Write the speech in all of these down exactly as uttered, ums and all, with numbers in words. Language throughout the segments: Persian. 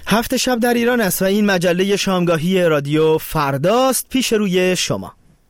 هفت شب در ایران است و این مجله شامگاهی رادیو فرداست. پیش روی شما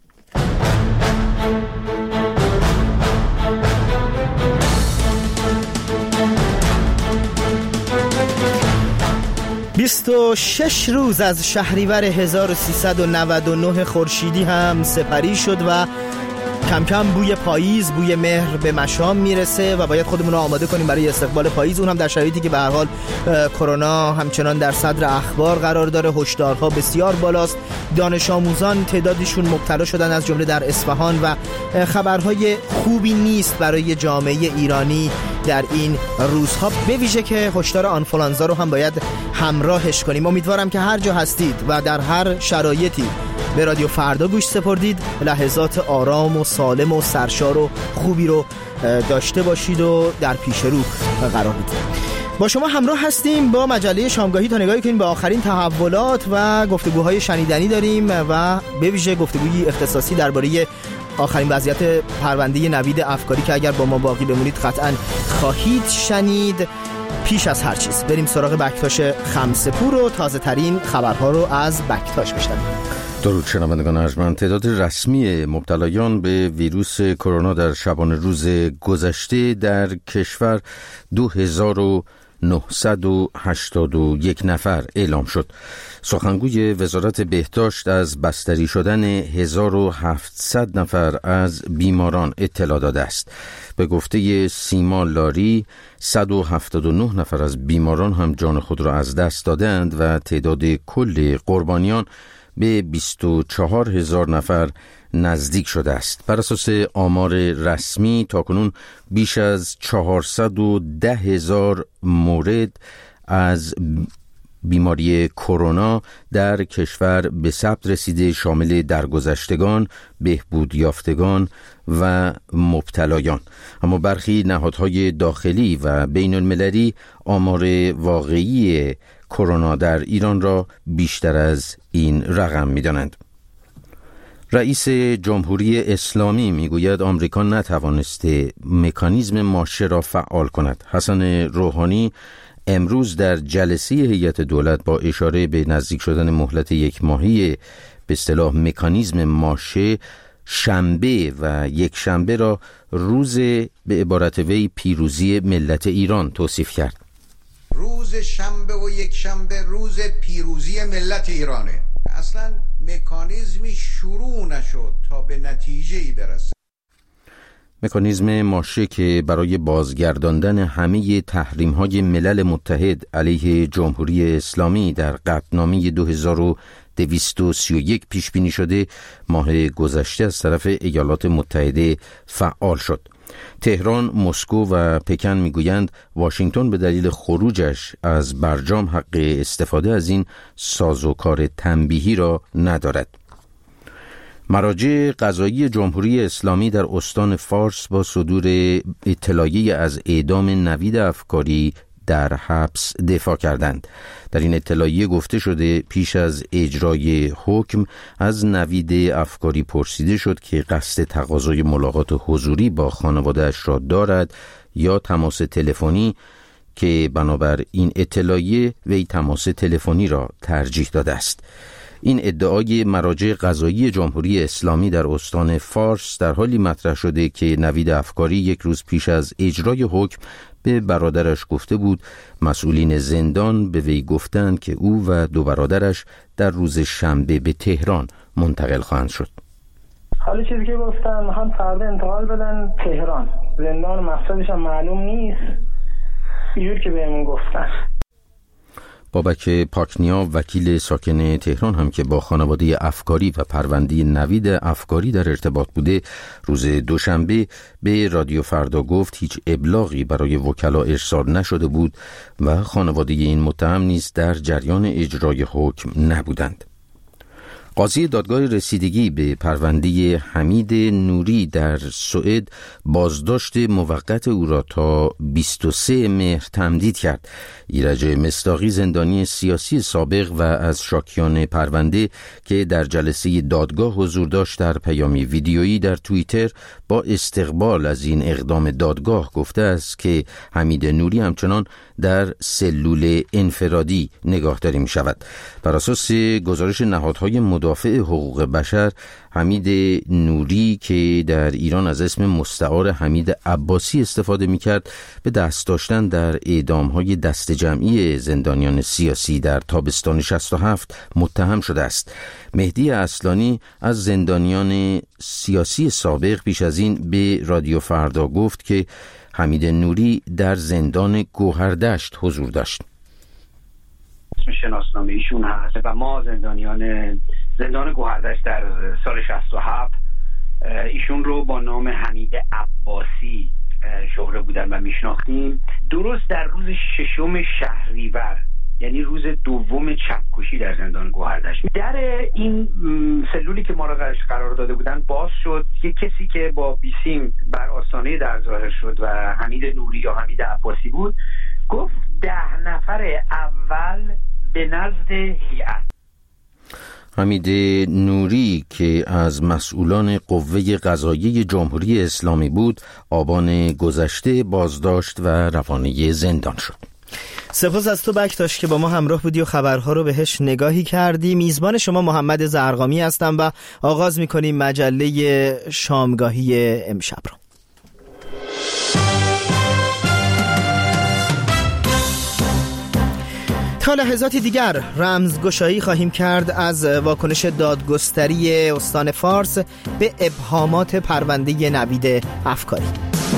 بیست و شش روز از شهریور هزار و سیصد و نود و نه خورشیدی هم سپری شد و کم کم بوی پاییز، بوی مهر به مشام میرسه و باید خودمون رو آماده کنیم برای استقبال پاییز، اون هم در شرایطی که به هر حال کرونا همچنان در صدر اخبار قرار داره. هشدارها بسیار بالاست. دانش آموزان تعدادشون مبتلا شدن از جمله در اصفهان و خبرهای خوبی نیست برای جامعه ایرانی در این روزها، به ویژه که هشدار آنفولانزا رو هم باید همراهش کنیم. امیدوارم که هر جا هستید و در هر شرایطی به رادیو فردا گوش سپردید لحظات آرام و سالم و سرشار و خوبی رو داشته باشید و در پیش رو قرار بدید. با شما همراه هستیم با مجله شامگاهی تا نگاهی کنیم به آخرین تحولات و گفتگوهای شنیدنی داریم و به ویژه گفتگوی اختصاصی درباره آخرین وضعیت پرونده نوید افکاری که اگر با ما باقی بمونید قطعاً خواهید شنید. پیش از هر چیز بریم سراغ بکتاش خمسه‌پور و تازه ترین خبرها رو از بکتاش بشنویم. درود شنوندگان ارجمند. تعداد رسمی مبتلایان به ویروس کرونا در شبانه روز گذشته در کشور دو هزار و نهصد و هشتاد و یک نفر اعلام شد. سخنگوی وزارت بهداشت از بستری شدن هزار و هفتصد نفر از بیماران اطلاع داده است. به گفته سیما لاری صد و هفتاد و نه نفر از بیماران هم جان خود را از دست دادند و تعداد کل قربانیان به بیست و چهار هزار نفر نزدیک شده است. بر اساس آمار رسمی تاکنون بیش از چهارصد و ده هزار مورد از بیماری کرونا در کشور به ثبت رسیده، شامل درگذشتگان، بهبود یافتگان و مبتلایان. اما برخی نهادهای داخلی و بین المللی آمار واقعی کرونا در ایران را بیشتر از این رقم می‌دانند. رئیس جمهوری اسلامی میگوید آمریکا نتوانسته مکانیزم ماشه را فعال کند. حسن روحانی امروز در جلسه هیئت دولت با اشاره به نزدیک شدن مهلت یک ماهی به اصطلاح مکانیزم ماشه شنبه و یک شنبه را روز به عبارت وی پیروزی ملت ایران توصیف کرد. روز شنبه و یک شنبه روز پیروزی ملت ایرانه. اصلا مکانیزمی شروع نشد تا به نتیجه‌ای برسه. مکانیزم ماشه که برای بازگرداندن همه تحریم‌های ملل متحد علیه جمهوری اسلامی در قطعنامه دو هزار و دویست و سی و یک پیش بینی شده، ماه گذشته از طرف ایالات متحده فعال شد. تهران، مسکو و پکن میگویند واشنگتن به دلیل خروجش از برجام حق استفاده از این سازوکار تنبیهی را ندارد. مراجع قضایی جمهوری اسلامی در استان فارس با صدور اطلاعیه از اعدام نوید افکاری در حبس دفاع کردند. در این اطلاعیه گفته شده پیش از اجرای حکم از نوید افکاری پرسیده شد که قصد تقاضای ملاقات حضوری با خانواده‌اش را دارد یا تماس تلفنی، که بنابر این اطلاعیه وی تماس تلفنی را ترجیح داده است. این ادعای مراجع قضایی جمهوری اسلامی در استان فارس در حالی مطرح شده که نوید افکاری یک روز پیش از اجرای حکم به برادرش گفته بود مسئولین زندان به وی گفتند که او و دو برادرش در روز شنبه به تهران منتقل خواهند شد. حالا چیزی که گفتن میخوان فردا انتقال بدن تهران. زندان مقصدش هم معلوم نیست، اینجور که بهمون گفتن. بابک پاکنیا وکیل ساکن تهران هم که با خانواده افکاری و پرونده نوید افکاری در ارتباط بوده، روز دوشنبه به رادیو فردا گفت هیچ ابلاغی برای وکلا ارسال نشده بود و خانواده این متهم نیز در جریان اجرای حکم نبودند. قاضی دادگاه رسیدگی به پرونده حمید نوری در سوئد بازداشت موقت او را تا بیست و سه مهر تمدید کرد. ایرج مصداقی زندانی سیاسی سابق و از شاکیان پرونده که در جلسه دادگاه حضور داشت در پیامی ویدیویی در توییتر با استقبال از این اقدام دادگاه گفته است که حمید نوری همچنان در سلول انفرادی نگهداری می شود. بر اساس گزارش نهادهای مدافع حقوق بشر، حمید نوری که در ایران از اسم مستعار حمید عباسی استفاده می کرد به دست داشتن در اعدامهای دست جمعی زندانیان سیاسی در تابستان شصت و هفت متهم شده است. مهدی اصلانی از زندانیان سیاسی سابق پیش از این به رادیو فردا گفت که حمید نوری در زندان گوهردشت حضور داشت. اسم شناسنامه ایشون هست و ما زندانیان زندان گوهردشت در سال شصت و هفت ایشون رو با نام حمید عباسی شهره بودن و میشناختیم. درست در روز ششم شهریور، یعنی روز دوم چپکشی در زندان گوهردشت، در این سلولی که ما را قرار داده بودن باز شد. یک کسی که با بیسیم بر آستانه در ظاهر شد و حمید نوری یا حمید عباسی بود، گفت ده نفر اول به نزد هیئت. حمید نوری که از مسئولان قوه قضاییه جمهوری اسلامی بود، آبان گذشته بازداشت و روانه زندان شد. سپاس از تو بکتاش که با ما همراه بودی و خبرها رو بهش نگاهی کردی. میزبان شما محمد زرقامی هستم و آغاز میکنیم مجله شامگاهی امشب رو. تا لحظاتی دیگر رمزگشایی خواهیم کرد از واکنش دادگستری استان فارس به ابهامات پرونده نوید افکاری.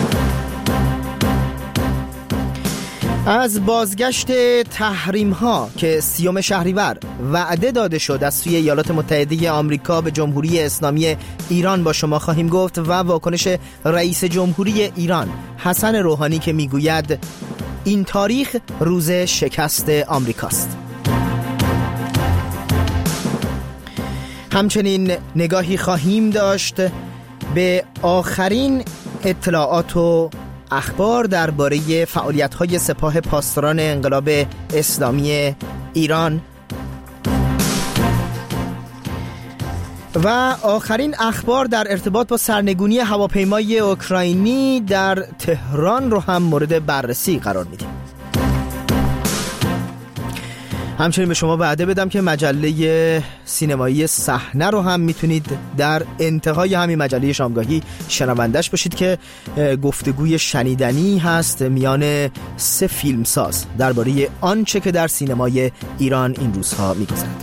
از بازگشت تحریم ها که سیوم شهریور وعده داده شد از سوی ایالات متحده آمریکا به جمهوری اسلامی ایران با شما خواهیم گفت و واکنش رئیس جمهوری ایران حسن روحانی که میگوید این تاریخ روز شکست آمریکاست. همچنین نگاهی خواهیم داشت به آخرین اطلاعات و اخبار درباره فعالیت‌های سپاه پاسداران انقلاب اسلامی ایران و آخرین اخبار در ارتباط با سرنگونی هواپیمای اوکراینی در تهران رو هم مورد بررسی قرار میدیم. همچنین به شما وعده بدم که مجله سینمایی صحنه رو هم میتونید در انتهای همین مجله شامگاهی شنوندش باشید که گفتگوی شنیدنی هست میان سه فیلمساز درباره آنچه که در سینمای ایران این روزها میگذرد.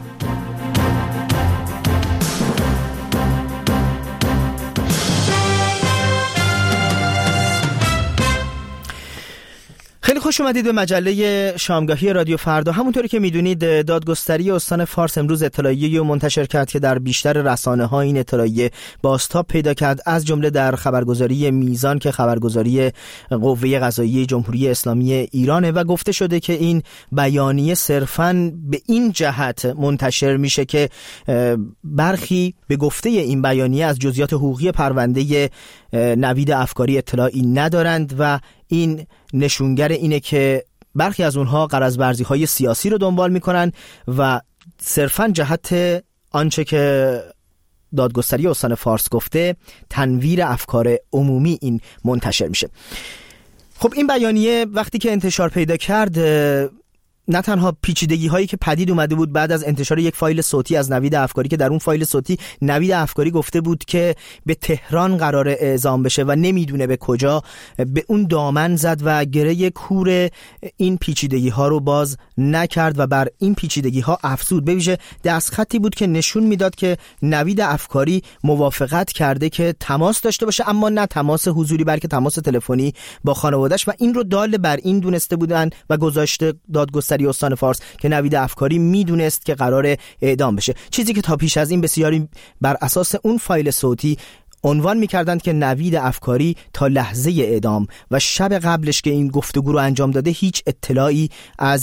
خیلی خوش اومدید به مجله شامگاهی رادیو فردا. همونطوری که میدونید دادگستری استان فارس امروز اطلاعیه‌ای منتشر کرد که در بیشتر رسانه‌ها این اطلاعیه بازتاب پیدا کرد، از جمله در خبرگزاری میزان که خبرگزاری قوه قضاییه جمهوری اسلامی ایرانه و گفته شده که این بیانیه صرفاً به این جهت منتشر میشه که برخی به گفته این بیانیه از جزئیات حقوقی پرونده نوید افکاری اطلاعی ندارند و این نشونگر اینه که برخی از اونها غرض‌ورزی های سیاسی رو دنبال میکنن و صرفاً جهت آنچه که دادگستری استان فارس گفته تنویر افکار عمومی این منتشر میشه. خب این بیانیه وقتی که انتشار پیدا کرد نه تنها پیچیدگی هایی که پدید اومده بود بعد از انتشار یک فایل صوتی از نوید افکاری که در اون فایل صوتی نوید افکاری گفته بود که به تهران قرار اعزام بشه و نمیدونه به کجا، به اون دامن زد و گره کور این پیچیدگی ها رو باز نکرد و بر این پیچیدگی ها افزود. به ویژه دستخطی بود که نشون میداد که نوید افکاری موافقت کرده که تماس داشته باشه، اما نه تماس حضوری بلکه تماس تلفنی با خانواده‌اش، و این رو دال بر این دونسته بودن و گذاشته دادگستری استان فارس که نوید افکاری میدونست که قرار اعدام بشه، چیزی که تا پیش از این بسیاری بر اساس اون فایل صوتی عنوان میکردند که نوید افکاری تا لحظه اعدام و شب قبلش که این گفتگو رو انجام داده هیچ اطلاعی از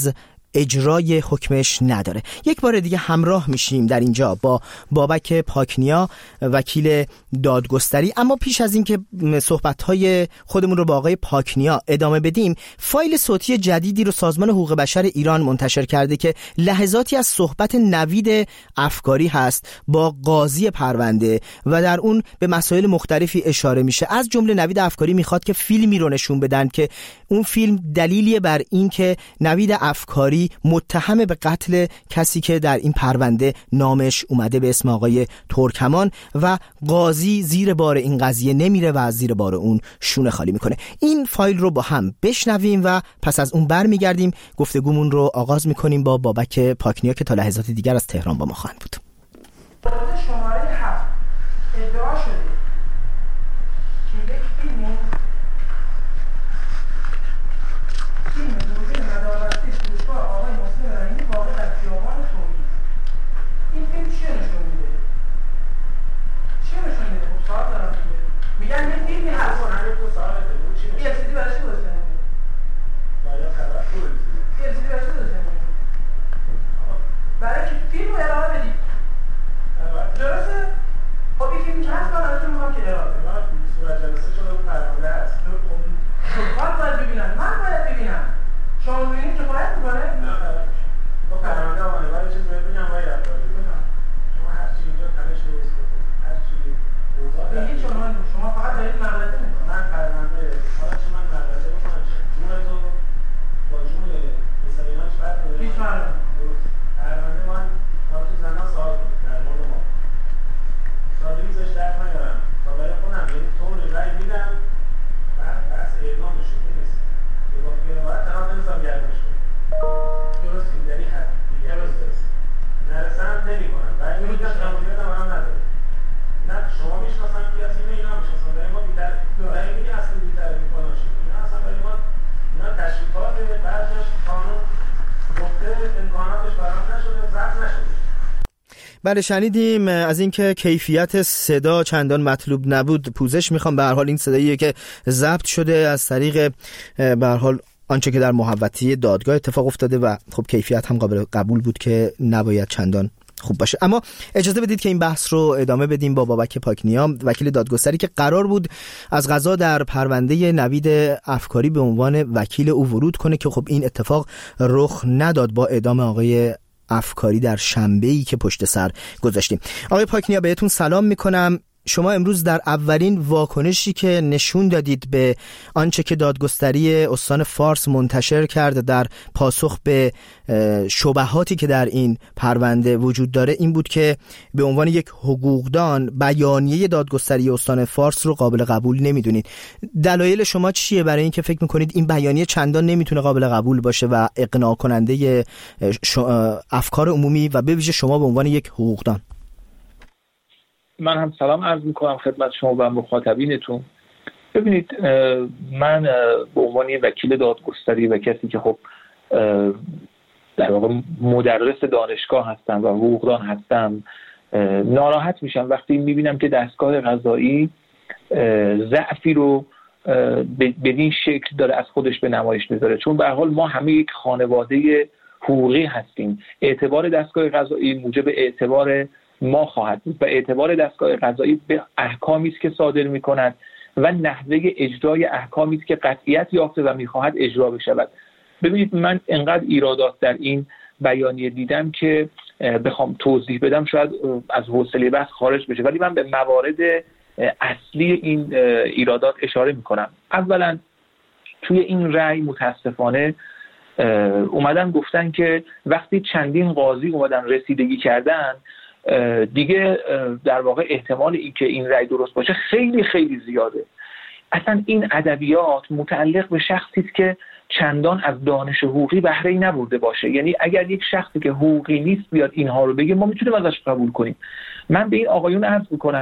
اجرای حکمش نداره. یک بار دیگه همراه میشیم در اینجا با بابک پاکنیا وکیل دادگستری. اما پیش از این که صحبت‌های خودمون رو با آقای پاکنیا ادامه بدیم، فایل صوتی جدیدی رو سازمان حقوق بشر ایران منتشر کرده که لحظاتی از صحبت نوید افکاری هست با قاضی پرونده و در اون به مسائل مختلفی اشاره میشه. از جمله نوید افکاری میخواد که فیلمی رو نشون بدن که اون فیلم دلیلیه بر این که نوید افکاری متهم به قتل کسی که در این پرونده نامش اومده به اسم آقای ترکمان و قاضی زیر بار این قضیه نمیره و از زیر بار اون شونه خالی میکنه. این فایل رو با هم بشنویم و پس از اون برمیگردیم گفتگومون رو آغاز میکنیم با بابک پاکنیا که تا لحظات دیگر از تهران با ما خواهند بود. شماره هفت ادعا شده که یک فیلم فیلم دوره مداربستی فروشگاه آقای محسن رحیمی واقع در خیابان توحید. این فیلم چیه نشون میده؟ چیه نشون میده؟ خب سوال دارم دیگه. میگن یه فیلمی هست. همین تو سوالت بود چی نشون؟ ال سی دی برای چی درست نمیده؟ باید خبر تو ال سی دی. ال سی دی برای چی درست نمیده؟ برای که فیلم رو ارائه بدید. درسته؟ خب این فیلم که هست من ازتون میخوام که ارائه بدید. من صورت جلسه شده و پرونده هست. خب باید ببینن. من باید ببینم. شما ببینید که باید میکنه؟ نه با پرونده آمانه باید چیز باید بگم باید افرادی بکنم. شما هر چی اینجا تنش نویست بکن. هر چی اوضاع در این شما شما فقط دارید مغلطه میکنم. من پرونده حالا چه من مغلطه بکنم چه؟ جون تو با جون مثل ایناش فرق داره؟ هیچ فرق درست. پرونده من حالا تو زندان سوال کنید در مورد ما. سادگیزش درک نگرم. تا برای خودم یعنی طور رای میدم بعد بحث اعلام شده نیست. یه وقت یه روایت تنها نمیزم گردنش کنم. درست این داری حد دیگه درست نرسم نمی کنم. رای میدم قبولیت هم هم نداره. نه شما میشناسم که از این اینا میشناسم. برای ما بیتر رای میدی اصلا بیتر میکنم شد. اینا اصلا برای ما اینا تشریفات بعضش قانون گفته امکاناتش برام نشده ضبط نشده. بله شنیدیم از اینکه کیفیت صدا چندان مطلوب نبود پوزش میخوام. به هر حال این صداییه که ضبط شده از طریق به هر حال آنچه که در محوطه دادگاه اتفاق افتاده و خب کیفیت هم قابل قبول بود که نباید چندان خوب باشه. اما اجازه بدید که این بحث رو ادامه بدیم با بابک پاکنیا وکیل دادگستری که قرار بود از قضا در پرونده نوید افکاری به عنوان وکیل او ورود کنه که خب این اتفاق رخ نداد با اعدام آقای افکاری در شنبه‌ای که پشت سر گذاشتیم. آقای پاکنیا بهتون سلام میکنم. شما امروز در اولین واکنشی که نشون دادید به آنچه که دادگستری استان فارس منتشر کرده در پاسخ به شبهاتی که در این پرونده وجود داره این بود که به عنوان یک حقوقدان بیانیه دادگستری استان فارس رو قابل قبول نمیدونید. دلایل شما چیه برای اینکه فکر میکنید این بیانیه چندان نمیتونه قابل قبول باشه و اقناع کننده افکار عمومی و به ویژه شما به عنوان یک حقوقدان؟ من هم سلام عرض میکنم خدمت شما و مخاطبینتون. ببینید من به عنوان وکیل دادگستری و کسی که خب در واقع مدرس دانشگاه هستم و حقوقدان هستم ناراحت میشم وقتی میبینم که دستگاه قضایی ضعفی رو بدین شکل داره از خودش به نمایش میذاره. چون به هر حال ما همه یک خانواده حقوقی هستیم. اعتبار دستگاه قضایی موجب اعتبار ما خواهد بود و اعتبار دستگاه قضایی به احکامی است که صادر می‌کند و نحوه اجرای احکامی است که قطعیت یافته و می‌خواهد اجرا بشود. ببینید من انقدر ایرادات در این بیانیه دیدم که بخوام توضیح بدم شاید از حوصله بحث خارج بشه، ولی من به موارد اصلی این ایرادات اشاره می‌کنم. اولا توی این رأی متاسفانه اومدن گفتن که وقتی چندین قاضی اومدن رسیدگی کردن دیگه در واقع احتمال این که این رأی درست باشه خیلی خیلی زیاده. اصلا این ادبیات متعلق به شخصی است که چندان از دانش حقوقی بهره‌ای نبرده باشه. یعنی اگر یک شخصی که حقوقی نیست بیاد اینها رو بگه ما میتونیم ازش قبول کنیم. من به این آقایون عرض میکنم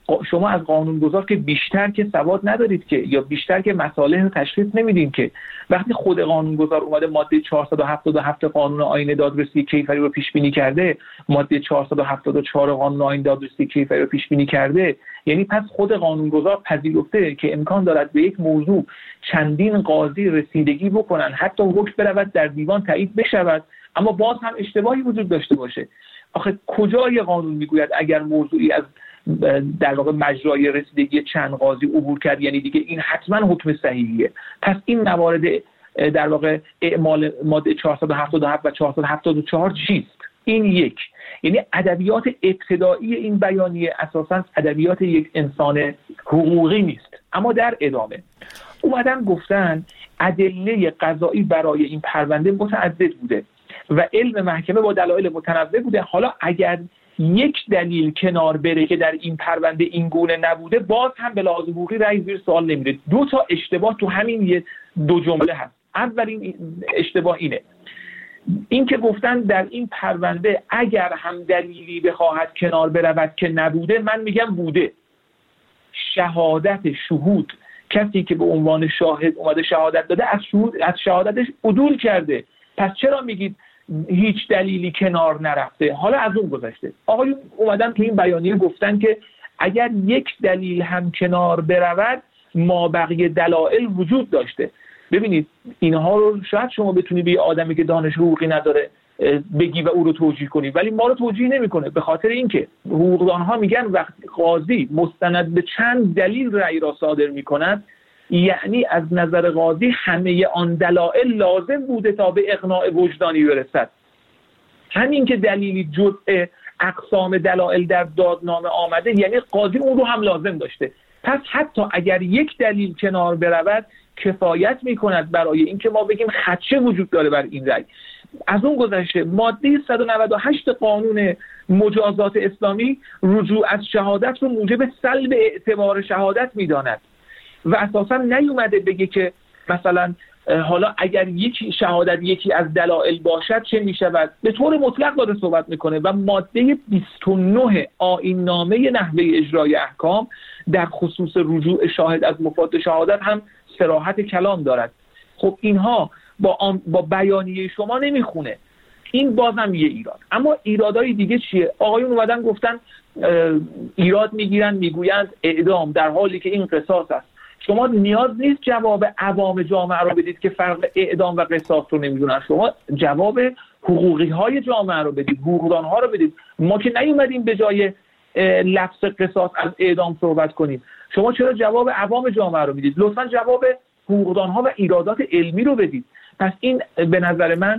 شما از قانونگذار که بیشتر که سواد ندارید که، یا بیشتر که مسائل رو تشخیص نمیدین که. وقتی خود قانونگذار اومده ماده چهارصد و هفتاد و هفت قانون آیین دادرسی کیفری رو پیش بینی کرده، ماده چهارصد و هفتاد و چهار قانون آیین دادرسی کیفری رو پیش بینی کرده، یعنی پس خود قانونگذار پذیرفته که امکان دارد به یک موضوع چندین قاضی رسیدگی بکنن، حتی حکم برود در دیوان تایید بشود، اما باز هم اشتباهی وجود داشته باشه. آخه کجای قانون میگوید اگر موضوعی از در واقع مجرای رسیدگی چند قاضی عبور کرد یعنی دیگه این حتما حکم صحیحیه؟ پس این موارد در واقع اعمال ماده چهارصد و هفتاد و هفت و چهارصد و هفتاد و چهار چیست؟ این یک، یعنی ادبیات ابتدایی این بیانیه اساساً ادبیات یک انسان حقوقی نیست. اما در ادامه اومدن گفتن ادله قضایی برای این پرونده متعدد بوده و علم محکمه با دلایل متنوع بوده. حالا اگر یک دلیل کنار بره که در این پرونده این گونه نبوده، باز هم به لحاظ حقوقی رأی زیر سوال نمیره. دو تا اشتباه تو همین یه دو جمله هست. اولین اشتباه اینه، این که گفتن در این پرونده اگر هم دلیلی بخواهد کنار برود که نبوده، من میگم بوده. شهادت شهود، کسی که به عنوان شاهد اومده شهادت داده، از شهود از شهادتش عدول کرده. پس چرا میگید هیچ دلیلی کنار نرفته؟ حالا از اون گذشته آقایون اومدن تو این بیانیه گفتن که اگر یک دلیل هم کنار برود ما بقیه دلایل وجود داشته. ببینید اینها رو شاید شما بتونی به آدمی که دانش حقوقی نداره بگی و او رو توجیه کنی، ولی ما رو توجیه نمیکنه، به خاطر اینکه حقوقدانها میگن وقتی قاضی مستند به چند دلیل رأی را صادر میکند، یعنی از نظر قاضی همه آن دلایل لازم بوده تا به اقناع وجدانی برسد. همین که دلیلی جزء اقسام دلایل در دادنامه آمده، یعنی قاضی اون رو هم لازم داشته. پس حتی اگر یک دلیل کنار برود کفایت میکند برای اینکه ما بگیم خدشه وجود داره بر این رأی. از اون گذشته ماده صد و نود و هشت قانون مجازات اسلامی رجوع از شهادت رو موجب سلب اعتبار شهادت میداند و اساسا نیومده بگه که مثلا حالا اگر یکی شهادت یکی از دلایل باشد چه میشود. به طور مطلق داره صحبت میکنه و ماده بیست و نه آیین نامه نحوه اجرای احکام در خصوص رجوع شاهد از مفاد شهادت هم صراحت کلام دارد. خب اینها با آن با بیانیه شما نمیخونه. این بازم یه ایراد. اما ایرادای دیگه چیه؟ آقایون اومدن گفتن ایراد میگیرن میگویند اعدام در حالی که این قصاص است. شما نیاز نیست جواب عوام جامعه رو بدید که فرق اعدام و قصاص رو نمیدونن. شما جواب حقوقی های جامعه رو بدید، حقوقدان ها رو بدید. ما که نیومدیم به جای لفظ قصاص از اعدام صحبت کنیم. شما چرا جواب عوام جامعه رو میدید؟ لطفاً جواب حقوقدان ها و ایرادات علمی رو بدید. پس این به نظر من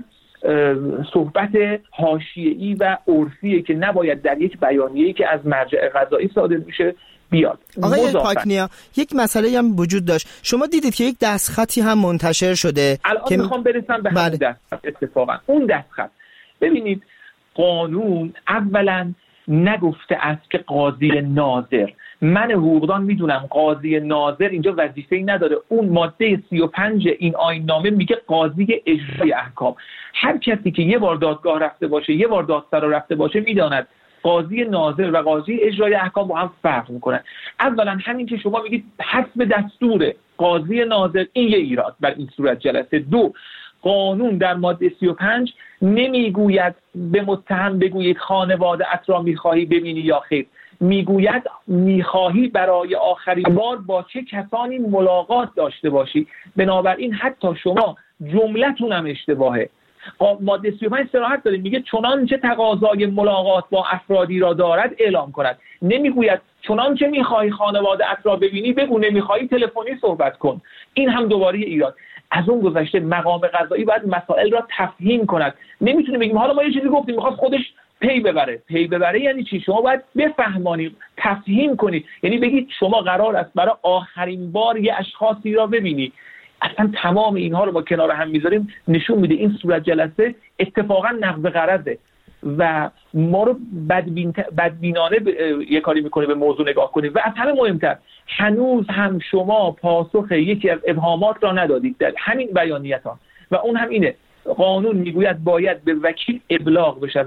صحبت حاشیه‌ای و عرفیه که نباید در یک بیانیه‌ای که از مرجع قضایی صادر میشه بیاد. آقای پاکنیا، یک مسئله هم وجود داشت. شما دیدید که یک دستخطی هم منتشر شده الان که میخوام برسم به همون دستخط. اتفاقا اون دستخط، ببینید قانون اولا نگفته است که قاضی ناظر، من حقوقدان میدونم قاضی ناظر اینجا وظیفه‌ای نداره. اون ماده سی و پنج این آیین نامه میگه قاضی اجرای احکام. هر کسی که یه بار دادگاه رفته باشه، یه بار دادسرا رفته باشه، میداند قاضی ناظر و قاضی اجرای احکام با هم فرق میکنن. اولا همین که شما میگید حسب دستور قاضی ناظر، این یه ایراد بر این صورت جلسه. دو، قانون در ماده سی و پنج نمیگوید به متهم بگویید خانواده ات را میخواهی ببینی یا خیر، میگوید میخواهی برای آخرین بار با چه کسانی ملاقات داشته باشی. بنابراین حتی شما جملتون هم اشتباهه. ماده سی و پنج صراحت داره، میگه چنانچه تقاضای ملاقات با افرادی را دارد اعلام کند. نمیگوید چنانچه میخواهی خانواده ات را ببینی بگو، نمیخواهی تلفنی صحبت کن. این هم دوباره ایراد. از اون گذشته مقام قضایی باید مسائل را تفهیم کند. نمیتونه بگیم حالا ما یه چیزی گفتیم میخواد خودش پی ببره. پی ببره یعنی چی؟ شما باید بفهمانی، تفهیم کنی. یعنی بگید شما قرار است برای آخرین بار یه اشخاصی را ببینی. اصلا تمام اینها رو با کنار هم میذاریم، نشون میده این صورت جلسه اتفاقا نقض غرضه و ما رو بدبین بدبینانه ب... یه کاری میکنه به موضوع نگاه کنیم. و از همه مهمتر هنوز هم شما پاسخ یکی از ابهامات را ندادید در همین بیانیتان و اون هم اینه: قانون میگوید باید به وکیل ابلاغ بشود.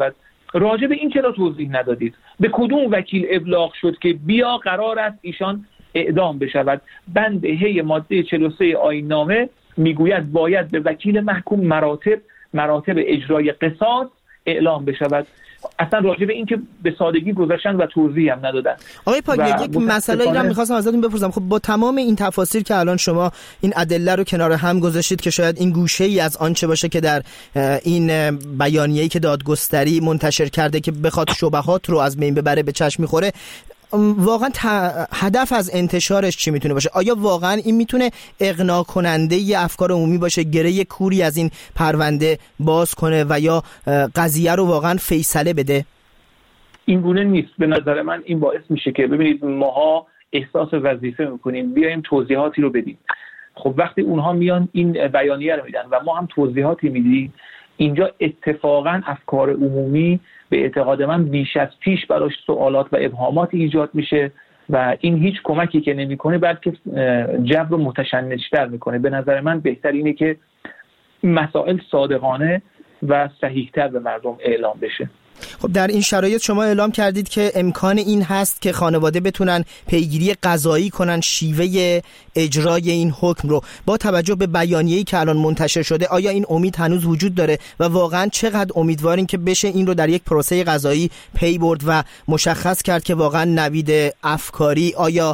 راجع به این چرا توضیح ندادید؟ به کدوم وکیل ابلاغ شد که بیا قرار است ایشان اعدام بشود؟ بند هی ماده چهل و سه آیین‌نامه میگوید باید به وکیل محکوم مراتب مراتب اجرای قصاص اعلام بشود. اصلا راجع به این که به سادگی گذاشتن و توضیح هم ندادن. آقای پاگنر، یک مسئله ای رو می‌خواستم ازتون بپرسم. خب با تمام این تفاصیل که الان شما این ادله رو کنار هم گذاشتید که شاید این گوشه‌ای از آنچه باشه که در این بیانیه‌ای که دادگستری منتشر کرده که بخواد شبهات رو از بین ببره به چشم می‌خوره، واقعا هدف از انتشارش چی میتونه باشه؟ آیا واقعا این میتونه اقناع کننده ی افکار عمومی باشه، گره کوری از این پرونده باز کنه و یا قضیه رو واقعا فیصله بده؟ این گونه نیست. به نظر من این باعث میشه که ببینید ماها احساس وظیفه میکنیم بیایم توضیحاتی رو بدیم. خب وقتی اونها میان این بیانیه رو میدن و ما هم توضیحاتی میدیم، اینجا اتفاقا افکار عمومی به اعتقاد من بیش از پیش براش سوالات و ابهامات ایجاد میشه و این هیچ کمکی که نمیکنه بلکه جو رو متشنج‌تر میکنه. به نظر من بهتر اینه که مسائل صادقانه و صحیح‌تر به مردم اعلام بشه. خب در این شرایط شما اعلام کردید که امکان این هست که خانواده بتونن پیگیری قضایی کنن شیوه اجرای این حکم رو. با توجه به بیانیه‌ای که الان منتشر شده، آیا این امید هنوز وجود داره و واقعا چقدر امیدوارین که بشه این رو در یک پروسه قضایی پی برد و مشخص کرد که واقعا نوید افکاری آیا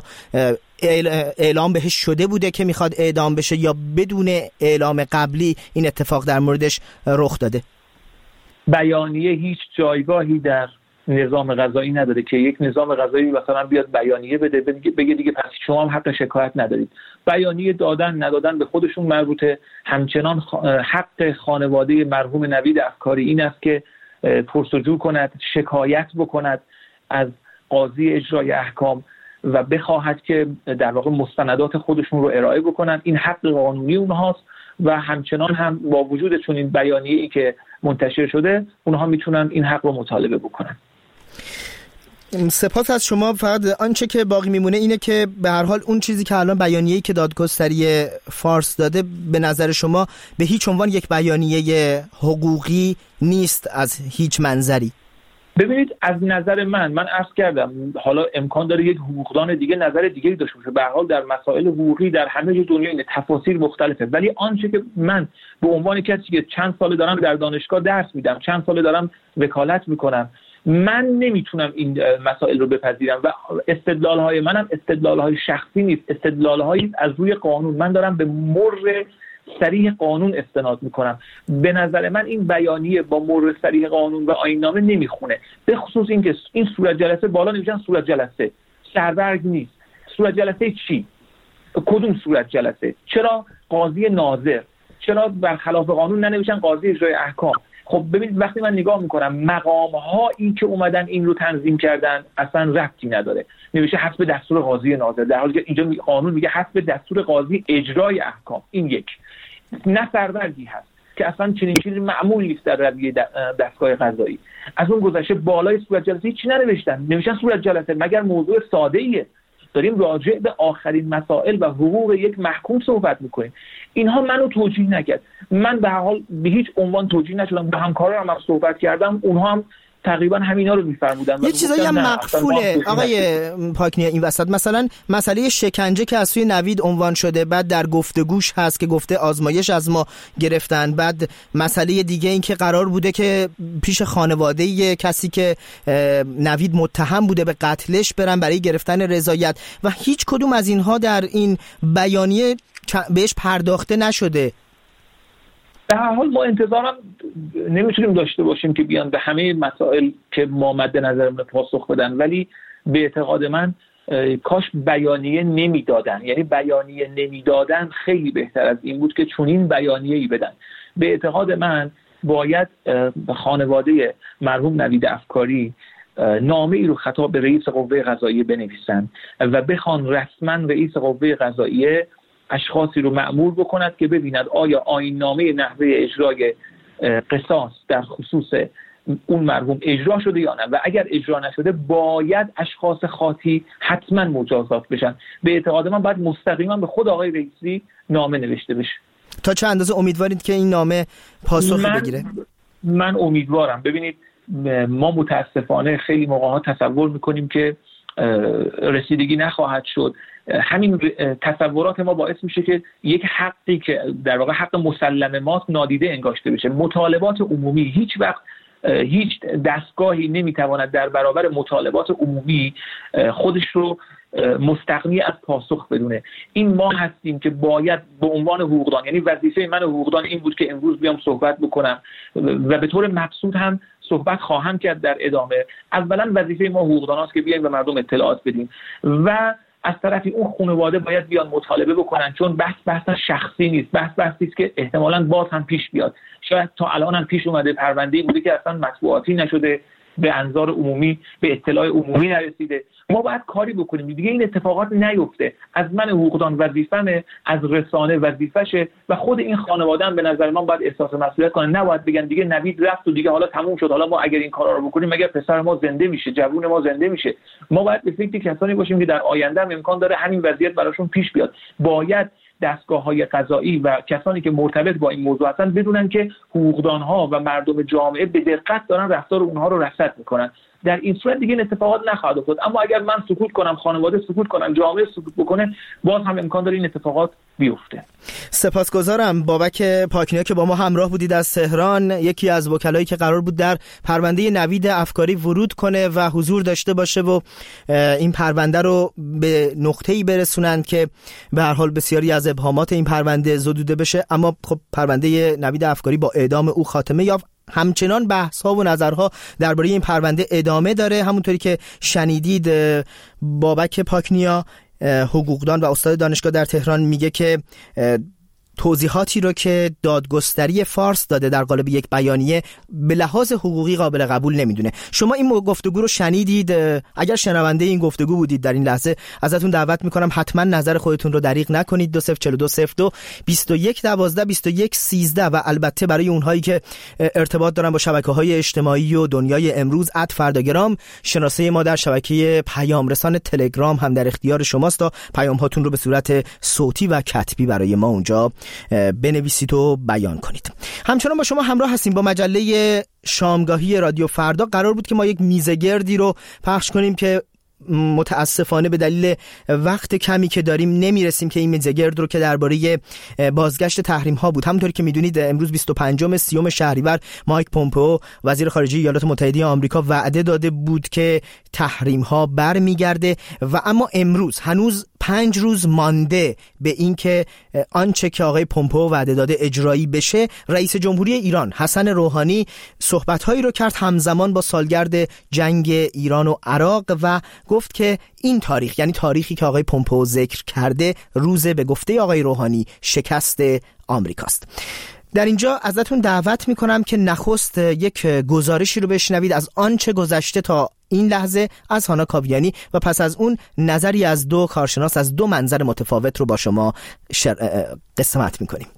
اعلام بهش شده بوده که میخواد اعدام بشه یا بدون اعلام قبلی این اتفاق در موردش رخ داده؟ بیانیه هیچ جایگاهی در نظام قضایی نداره که یک نظام قضایی مثلا بیاد بیانیه بده بگه دیگه پس شما هم حق شکایت ندارید. بیانیه دادن ندادن به خودشون مربوطه. همچنان حق خانواده مرحوم نوید افکاری این است که پرسجو کند، شکایت بکند از قاضی اجرای احکام و بخواهد که در واقع مستندات خودشون رو ارائه بکنن. این حق قانونی اونهاست و همچنان هم با وجود چون این بیانیه‌ای که منتشر شده اونها میتونن این حق رو مطالبه بکنن. سپاس از شما. فقط آنچه که باقی میمونه اینه که به هر حال اون چیزی که الان بیانیه‌ای که دادگستری فارس داده به نظر شما به هیچ عنوان یک بیانیه حقوقی نیست از هیچ منظری. ببینید از نظر من من عرض کردم حالا امکان داره یک حقوقدان دیگه نظر دیگه داشته باشه. به هر حال در مسائل حقوقی در همه دنیا این تفاصیل مختلفه، ولی آنچه که من به عنوان کسی که چند سال دارم در دانشگاه درس میدم، چند سال دارم وکالت میکنم، من نمیتونم این مسائل رو بپذیرم و استدلال‌های منم استدلال‌های شخصی نیست، استدلال‌هایی از روی قانون. من دارم به مر صریح قانون استناد میکنم. به نظر من این بیانیه با مر صریح قانون و آیین‌نامه نمیخونه، به خصوص اینکه این صورت جلسه بالا نمیشن صورت جلسه سربرگ نیست. صورت جلسه چی؟ کدوم صورت جلسه؟ چرا قاضی ناظر؟ چرا برخلاف قانون ننوشتن قاضی اجرای احکام؟ خب ببینید وقتی من نگاه میکنم مقام‌هایی که اومدن این رو تنظیم کردن اصلا ربطی نداره، نوشته حسب دستور قاضی ناظر، در حالی که اینجا قانون میگه حسب دستور قاضی اجرای احکام. این یک نه سربرگی هست که اصلا چنین چیزی معمول نیست در رویه دستگاه قضایی. از اون گذشته بالای صورت جلسه چی ننوشتن، نوشتن صورت جلسه مگر موضوع ساده ایه؟ داریم راجع به آخرین مسائل و حقوق یک محکوم صحبت میکنیم. اینها منو توجیه نکرد. من به هر حال به هیچ عنوان توجیه نشدم. با همکارانم هم صحبت کردم، اونها هم تقریبا همینا رو میفرمودن. یه چیزایی هم مقفوله آقای پاکنی این وسط، مثلا مسئله شکنجه که از سوی نوید عنوان شده، بعد در گفتگوش هست که گفته آزمایش از ما گرفتن، بعد مسئله دیگه این که قرار بوده که پیش خانواده کسی که نوید متهم بوده به قتلش برن برای گرفتن رضایت و هیچ کدوم از اینها در این بیانیه بهش پرداخته نشده. به هر حال ما انتظارم نمیتونیم داشته باشیم که بیان به همه مسائل که ما مد نظرمون پاسخ بدن، ولی به اعتقاد من کاش بیانیه نمیدادن. یعنی بیانیه نمیدادن خیلی بهتر از این بود که چنین بیانیه‌ای بدن. به اعتقاد من باید خانواده مرحوم نوید افکاری نامه ای رو خطاب به رئیس قوه قضاییه بنویسن و بخوان رسما رئیس قوه قضاییه اشخاصی رو مأمور بکند که ببیند آیا آیین‌نامه نحوه اجرای قصاص در خصوص اون مرحوم اجرا شده یا نه، و اگر اجرا نشده باید اشخاص خاطی حتما مجازات بشن. به اعتقاد من باید مستقیما به خود آقای رئیسی نامه نوشته بشه. تا چه اندازه امیدوارید که این نامه پاسخ من، بگیره؟ من امیدوارم. ببینید ما متاسفانه خیلی موقع‌ها تصور میکنیم که رسیدگی نخواهد شد. همین تصورات ما باعث میشه که یک حقی که در واقع حق مسلم ماست نادیده انگاشته بشه. مطالبات عمومی هیچ وقت هیچ دستگاهی نمیتواند در برابر مطالبات عمومی خودش رو مستغنی از پاسخ بدونه. این ما هستیم که باید به عنوان حقوقدان، یعنی وظیفه من حقوقدان این بود که امروز بیام صحبت بکنم و به طور مبسوط هم صحبت خواهم کرد در ادامه. اولا وظیفه ما حقوقدان است که بیایم به مردم اطلاعات بدیم و از طرفی اون خانواده باید بیان مطالبه بکنن، چون بحث بحث شخصی نیست، بحث بحثی است که احتمالاً باز هم پیش بیاد. شاید تا الان هم پیش اومده پرونده‌ای بوده که اصلا مطبوعاتی نشده، به انظار عمومی، به اطلاع عمومی نرسیده. ما باید کاری بکنیم دیگه این اتفاقات نیفته. از من حقوقدان وظیفه‌مه، از رسانه وظیفشه و خود این خانواده هم به نظر من باید احساس مسئولیت کنه. نباید بگن دیگه نوید رفت و دیگه حالا تموم شد، حالا ما اگر این کارا رو بکنیم مگر پسر ما زنده میشه، جوون ما زنده میشه. ما باید به فکر کسانی باشیم که در آینده هم امکان داره همین وضعیت براشون پیش بیاد. باید دستگاه‌های قضایی و کسانی که مرتبط با این موضوع هستن بدونن که حقوقدان‌ها و مردم جامعه به دقت دارن رفتار اونها رو رصد میکنن. در این صورت دیگه این اتفاقات نخواهد افتاد. اما اگر من سکوت کنم، خانواده سکوت کنن، جامعه سکوت بکنه، باز هم امکان داره این اتفاقات بیفته. سپاسگزارم بابک پاکنیا که با ما همراه بودید از تهران، یکی از وکلایی که قرار بود در پرونده نوید افکاری ورود کنه و حضور داشته باشه و این پرونده رو به نقطه‌ای برسونند که به هر حال بسیاری از ابهامات این پرونده زدوده بشه. اما خب پرونده نوید افکاری با اعدام او خاتمه یافت. همچنان بحث ها و نظرها درباره این پرونده ادامه داره. همونطوری که شنیدید بابک پاکنیا حقوقدان و استاد دانشگاه در تهران میگه که توضیحاتی رو که دادگستری فارس داده در قالب یک بیانیه به لحاظ حقوقی قابل قبول نمیدونه. شما این گفتگو رو شنیدید؟ اگر شنونده این گفتگو بودید در این لحظه ازتون دعوت میکنم حتما نظر خودتون رو دریغ نکنید. دو صفر چهار دو صفر دو بیست و یک دوازده بیست و یک سیزده و البته برای اونهایی که ارتباط دارن با شبکه‌های اجتماعی و دنیای امروز ات فرداگرام، شناسه ما در شبکه پیام رسان تلگرام هم در اختیار شماست تا پیام هاتون رو به صورت صوتی و کتبی برای ما اونجا بنویسید و بیان کنید. همچنان با شما همراه هستیم با مجله شامگاهی رادیو فردا. قرار بود که ما یک میزگردی رو پخش کنیم که متاسفانه به دلیل وقت کمی که داریم نمیرسیم که این میزگرد رو که درباره بازگشت تحریم ها بود. همونطوری که میدونید امروز بیست و پنجم سیوم شهریور مایک پومپئو وزیر خارجه ایالات متحده آمریکا وعده داده بود که تحریم ها برمیگرده و اما امروز هنوز پنج روز مانده به این که آنچه که آقای پومپئو وعده داده اجرایی بشه. رئیس جمهوری ایران حسن روحانی صحبت‌هایی رو کرد همزمان با سالگرد جنگ ایران و عراق و گفت که این تاریخ، یعنی تاریخی که آقای پومپئو ذکر کرده، روز به گفته آقای روحانی شکست آمریکاست. در اینجا ازتون دعوت میکنم که نخست یک گزارشی رو بشنوید از آنچه گذشته تا این لحظه از هانا کاویانی و پس از اون نظری از دو کارشناس از دو منظر متفاوت رو با شما شر... قسمت میکنیم.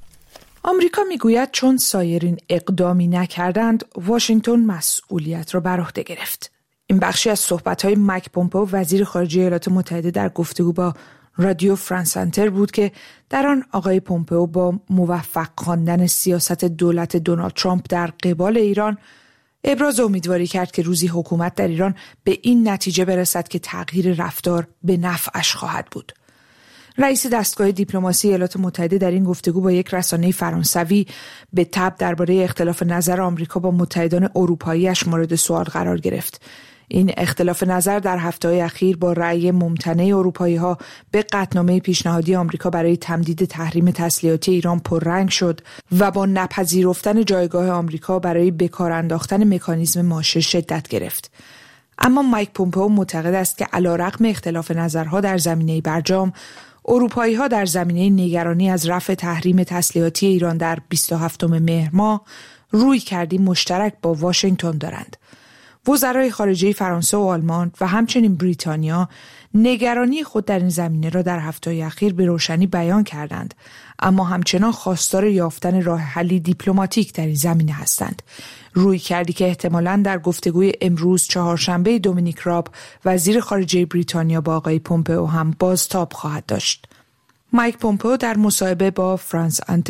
آمریکا میگوید چون سایرین اقدامی نکردند واشنگتن مسئولیت را بر عهده گرفت. این بخشی از صحبت‌های مایک پومپئو وزیر خارجه ایالات متحده در گفتگو با رادیو فرانس انتر بود که در آن آقای پومپئو با موفق خواندن سیاست دولت دونالد ترامپ در قبال ایران ابراز امیدواری کرد که روزی حکومت در ایران به این نتیجه برسد که تغییر رفتار به نفعش خواهد بود. رئیس دستگاه دیپلماسی ایالات متحده در این گفتگو با یک رسانه فرانسوی به تبع درباره اختلاف نظر آمریکا با متحدان اروپایی‌اش مورد سوال قرار گرفت. این اختلاف نظر در هفته‌های اخیر با رأی ممتنع اروپایی‌ها به قطعنامه پیشنهادی آمریکا برای تمدید تحریم تسلیحاتی ایران پررنگ شد و با نپذیرفتن جایگاه آمریکا برای به کار انداختن مکانیزم ماشه شدت گرفت. اما مایک پومپئو معتقد است که علیرغم اختلاف نظرها در زمینه برجام، اروپایی‌ها در زمینه نگرانی از رفع تحریم تسلیحاتی ایران در بیست و هفتم مهر ماه روی کردی مشترک با واشنگتن دارند. وزرای خارجه فرانسه و آلمان و همچنین بریتانیا نگرانی خود در این زمینه را در هفته‌های اخیر به روشنی بیان کردند، اما همچنان خواستار یافتن راه حلی دیپلماتیک در این زمینه هستند. روی کردی که احتمالاً در گفتگوی امروز چهارشنبه دومینیک راب وزیر خارجه بریتانیا با آقای پومپئو هم بازتاب خواهد داشت. مایک پومپئو در مصاحبه با فرانس انتر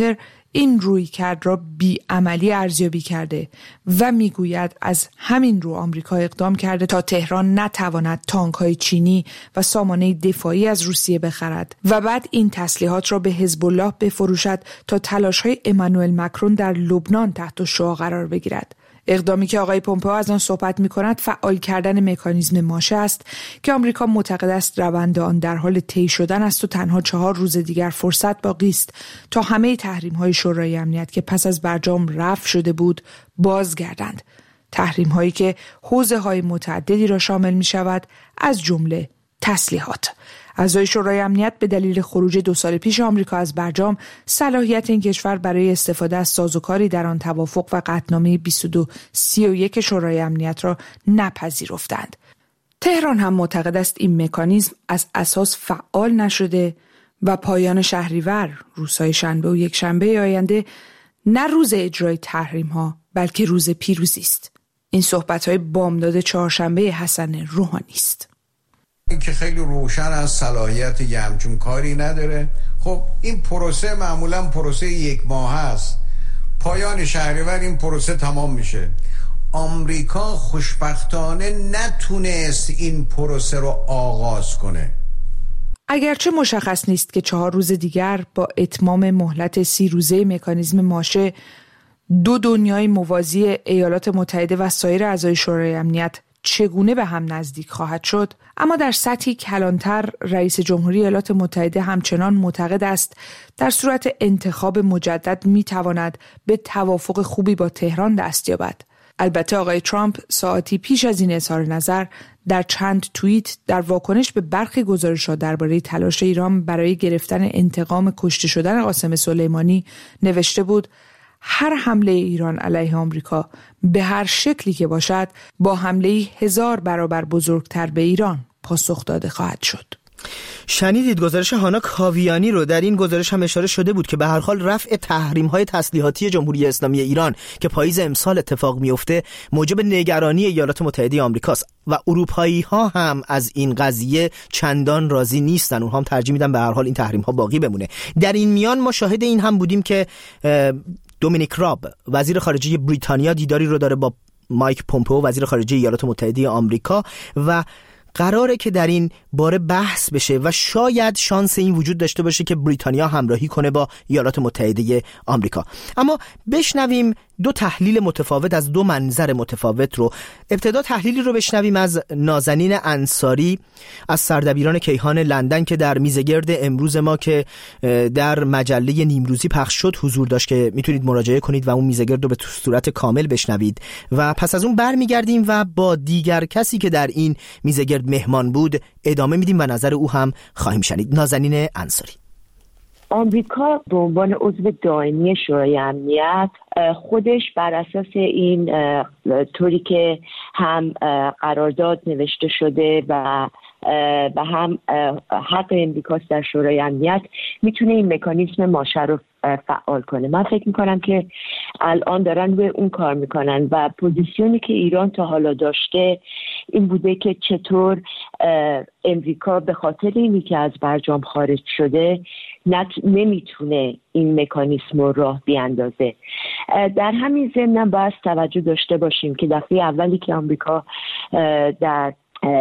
این رویکرد را بی‌عملی ارزیابی کرده و میگوید از همین رو آمریکا اقدام کرده تا تهران نتواند تانک‌های چینی و سامانه دفاعی از روسیه بخرد و بعد این تسلیحات را به حزب الله بفروشد تا تلاش‌های امانوئل مکرون در لبنان تحت شعاع قرار بگیرد. اقدامی که آقای پومپئو از آن صحبت می‌کند فعال کردن مکانیزم ماشه است که آمریکا معتقد است روند آن در حال طی شدن است و تنها چهار روز دیگر فرصت باقی است تا همه تحریم‌های شورای امنیت که پس از برجام رفع شده بود بازگردند. تحریم‌هایی که حوزه‌های متعددی را شامل می‌شود، از جمله تسلیحات. اعضای شورای امنیت به دلیل خروج دو سال پیش آمریکا از برجام صلاحیت این کشور برای استفاده از سازوکاری در آن توافق و قطعنامه بیست و دو سی و یک شورای امنیت را نپذیرفتند. تهران هم معتقد است این مکانیزم از اساس فعال نشده و پایان شهریور، روزهای شنبه و یک شنبه آینده، نه روز اجرای تحریم‌ها بلکه روز پیروزی است. این صحبت‌های بامداد چهارشنبه حسن روحانی است. این که خیلی روشن از صلاحیت یه همچون کاری نداره. خب این پروسه معمولا پروسه یک ماه هست. پایان شهریور این پروسه تمام میشه. آمریکا خوشبختانه نتونست این پروسه رو آغاز کنه. اگرچه مشخص نیست که چهار روز دیگر با اتمام مهلت سی روزه مکانیزم ماشه دو دنیای موازی ایالات متحده و سایر اعضای شورای امنیت چگونه به هم نزدیک خواهد شد، اما در سطحی کلانتر رئیس جمهوری ایالات متحده همچنان معتقد است در صورت انتخاب مجدد میتواند به توافق خوبی با تهران دست یابد. البته آقای ترامپ ساعتی پیش از این اظهار نظر در چند توییت در واکنش به برخی گزارش‌ها درباره تلاش ایران برای گرفتن انتقام کشته شدن قاسم سلیمانی نوشته بود: هر حمله ایران علیه آمریکا به هر شکلی که باشد با حمله هزار برابر بزرگتر به ایران پاسخ داده خواهد شد. شنیدید گزارش هانا کاویانی رو. در این گزارش هم اشاره شده بود که به هر حال رفع تحریم‌های تسلیحاتی جمهوری اسلامی ایران که پاییز امسال اتفاق میفته موجب نگرانی ایالات متحده آمریکاست و اروپایی‌ها هم از این قضیه چندان راضی نیستن. اونها هم ترجیح میدن به هر حال این تحریم‌ها باقی بمونه. در این میان ما شاهد این هم بودیم که دومینیک راب وزیر خارجه بریتانیا دیداری رو داره با مایک پومپئو وزیر خارجه ایالات متحده آمریکا و قراره که در این باره بحث بشه و شاید شانس این وجود داشته باشه که بریتانیا همراهی کنه با ایالات متحده آمریکا. اما بشنویم دو تحلیل متفاوت از دو منظر متفاوت رو. ابتدا تحلیلی رو بشنویم از نازنین انصاری از سردبیران کیهان لندن که در میزگرد امروز ما که در مجله نیمروزی پخش شد حضور داشت که میتونید مراجعه کنید و اون میزگرد رو به صورت کامل بشنوید و پس از اون برمیگردیم و با دیگر کسی که در این میزگرد مهمان بود ادامه میدیم و نظر او هم خواهیم شنید. نازنین انصاری: آمریکا به عنوان عضو دائمی شورای امنیت خودش بر اساس این طوری که هم قرارداد نوشته شده و و هم حق امریکاست در شورای امنیت میتونه این مکانیزم ماشه رو فعال کنه. من فکر میکنم که الان دارن روی اون کار میکنن و پوزیشنی که ایران تا حالا داشته این بوده که چطور امریکا به خاطر اینی که از برجام خارج شده نمیتونه این مکانیزم رو راه بیاندازه. در همین ضمن باید توجه داشته باشیم که دفعه اولی که آمریکا در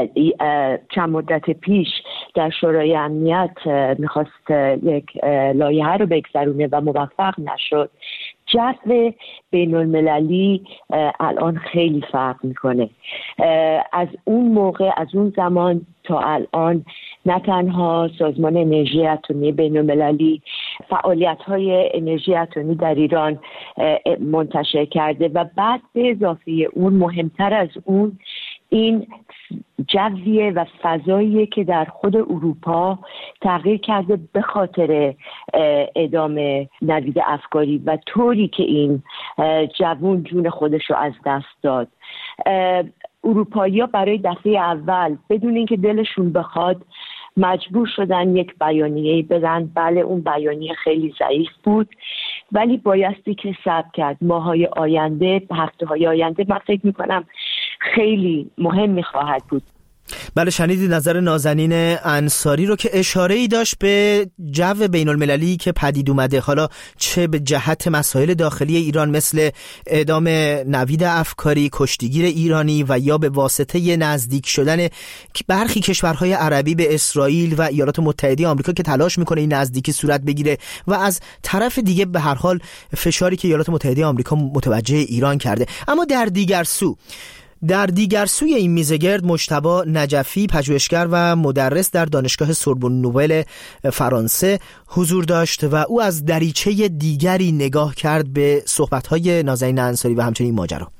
چند مدت پیش در شورای امنیت میخواست یک لایحه رو بگذرونه و موفق نشد، جو بین المللی الان خیلی فرق میکنه. از اون موقع از اون زمان تا الان نه تنها سازمان انرژی اتمی بین المللی فعالیت های انرژی اتمی در ایران منتشر کرده و بعد به اضافه اون مهمتر از اون این جویه و فضاییه که در خود اروپا تغییر کرده به خاطر ادامه نوید افکاری و طوری که این جوون جون خودش رو از دست داد. اروپایی‌ها برای دفعه اول بدون اینکه دلشون بخواد مجبور شدن یک بیانیه بدن. بله اون بیانیه خیلی ضعیف بود ولی بایستی که صبر کرد. ماهای آینده، هفته‌های آینده من فکر می‌کنم خیلی مهم خواهد بود. بله، شنیدید نظر نازنین انصاری رو که اشاره‌ای داشت به جو بین المللی که پدید اومده، حالا چه به جهت مسائل داخلی ایران مثل اعدام نوید افکاری، کشتیگیر ایرانی، و یا به واسطه نزدیک شدن برخی کشورهای عربی به اسرائیل و ایالات متحده آمریکا که تلاش میکنه این نزدیکی صورت بگیره، و از طرف دیگه به هر حال فشاری که ایالات متحده آمریکا متوجه ایران کرده. اما در دیگر سو در دیگر سوی این میزگرد مجتبی نجفی، پژوهشگر و مدرس در دانشگاه سوربن نوول فرانسه حضور داشت و او از دریچه دیگری نگاه کرد به صحبت‌های نازنین انصاری و همچنین ماجرا.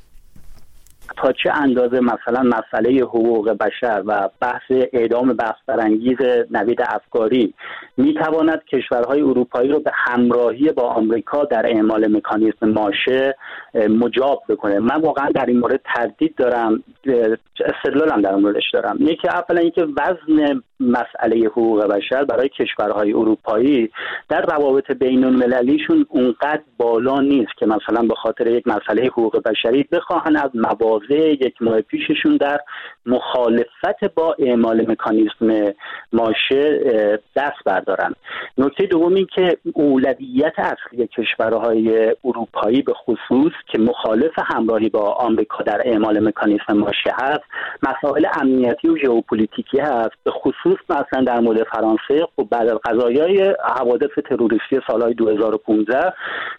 تا چه اندازه مثلا مسئله حقوق بشر و بحث اعدام بسترانگیز نوید افکاری میتواند کشورهای اروپایی رو به همراهی با آمریکا در اعمال مکانیزم ماشه مجاب بکنه؟ من واقعا در این مورد تردید دارم، استدلالم در موردش دارم. یکی اولا اینکه وزن مسئله حقوق بشر برای کشورهای اروپایی در روابط بین المللیشون اونقدر بالا نیست که مثلا به خاطر یک مسئله حقوق بشری بخواهن از مواضع یک ماه پیششون در مخالفت با اعمال مکانیزم ماشه دست بردارن. نکته دوم این که اولویت اصلی کشورهای اروپایی به خصوص که مخالف همراهی با آمریکا در اعمال مکانیزم ماشه هست، مسائل امنیتی و ژئوپلیتیکی هست. به خصوص مثلا در مورد فرانسه خب بعد از قضایای حوادث تروریستی سالهای دو هزار و پانزده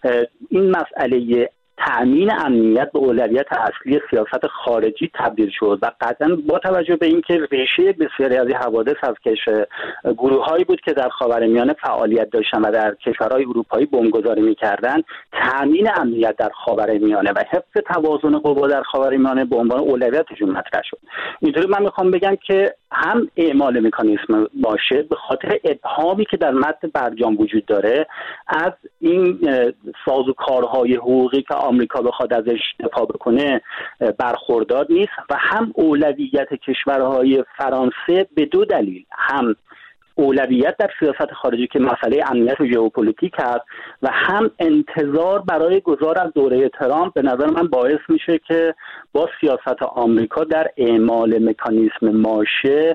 این مسئله تأمین امنیت به اولویت اصلی سیاست خارجی تبدیل شد و قطعا با توجه به اینکه ریشه بسیاری از این حوادث از کشور گروه‌هایی بود که در خاورمیانه فعالیت داشتن و در کشورهای اروپایی بمبگذاری می‌کردند، تأمین امنیت در خاورمیانه و حفظ توازن قوا در خاورمیانه به عنوان اولویتشون مطرح شد. اینطوری من می‌خوام بگم که هم اعمال مکانیزم باشه به خاطر ابهامی که در متن برجام وجود داره از این سازوکارهای حقوقی که آمریکا بخواد ازش دفاع بکنه برخوردار نیست، و هم اولویت کشورهای فرانسه به دو دلیل، هم اولویت در سیاست خارجی که مسئله امنیت و ژئوپلیتیک هست و هم انتظار برای گذار از دوره ترامپ به نظر من باعث میشه که با سیاست آمریکا در اعمال مکانیزم ماشه